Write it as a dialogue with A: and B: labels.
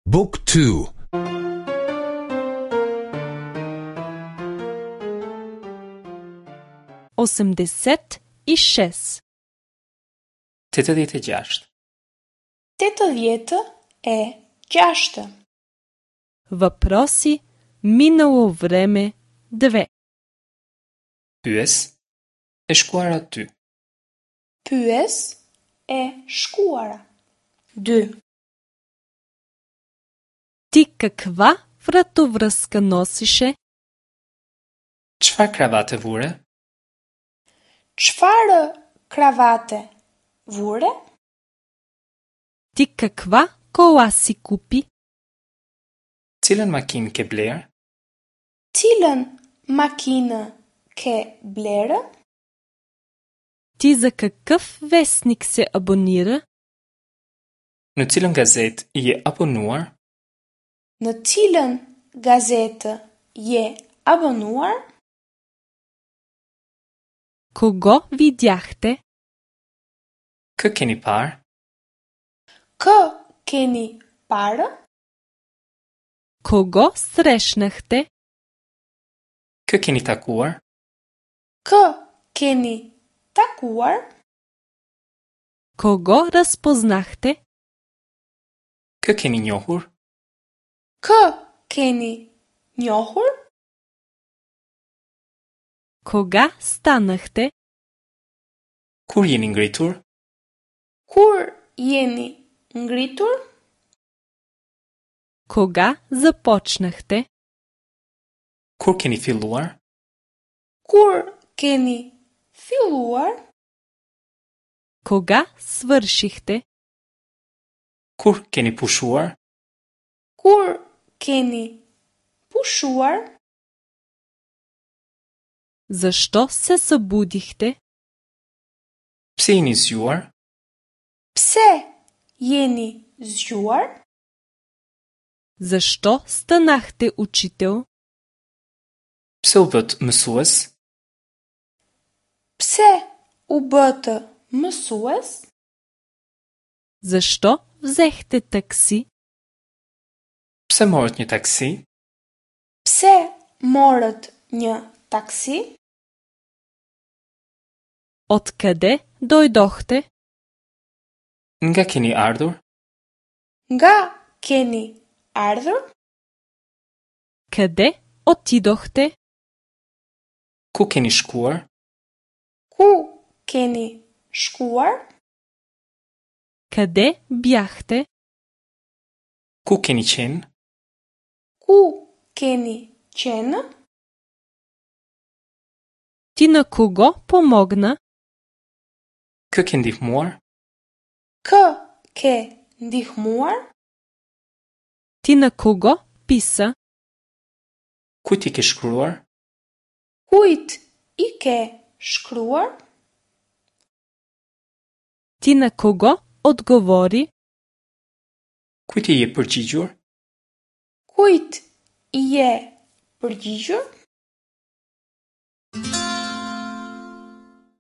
A: Book 2.
B: 86.
C: 86.
D: 86.
B: Въпроси минало време 2.
C: Pyes, e shkuara ty.
D: Pyes e shkuara. 2.
B: Ти каква вратовръзка носише?
C: Çfarë kravate vure?
D: Çfarë kravate vure?
B: Ти каква кола си купи?
C: Cilën makinë ke bler?
D: Cilën makinë ke blerë?
B: Ти за какъв вестник се абонира?
C: Në cilën gazetë je abonuar?
D: Në cilën gazetë je abonuar?
B: Кого видяхте?
C: Kë keni parë?
D: Kë keni parë?
B: Кого срещнахте?
C: Kë keni takuar?
D: Kë keni takuar?
B: Кого разпознахте?
C: Kë keni njohur?
D: Kë keni njohur?
B: Кога станахте?
C: Kur jeni ngritur?
D: Kur jeni ngritur?
B: Кога започнахте?
C: Kur keni filluar?
D: Kur keni filluar?
B: Кога свършихте?
C: Kur keni pushuar?
D: Kur keni pushuar?
B: Защо се събудихте?
C: Pse jeni zgjuar?
D: Pse jeni zgjuar?
B: Защо станахте учител?
C: Pse u bët mësues?
D: Pse u bëtë mësues?
B: Защо взехте такси?
C: Pse morët një taksi?
D: Pse morët një taksi?
B: Откъде дойдохте?
C: Nga keni ardhur?
D: Nga keni ardhur?
B: Къде отидохте?
C: Ku keni shkuar?
D: Ku keni shkuar?
B: Къде бяхте?
C: Ku keni qenë?
D: Ku keni qenë?
B: Ти на кого помогна?
C: Kë ke ndihmuar?
D: Kë ke ndihmuar?
B: Ти на кого писа?
C: Kujt i ke shkruar?
D: Kujt i ke shkruar?
B: Ти на кого отговори?
C: Kujt i je përgjigjur?
D: Kujt i je përgjigjur?